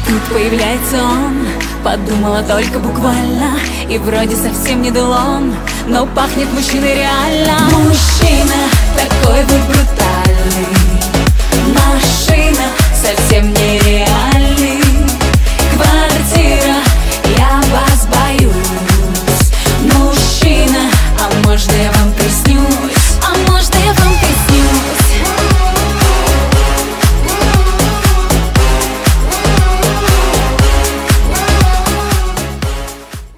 Тут появляется он, подумала только буквально. И вроде совсем не Делон, но пахнет мужчиной реально.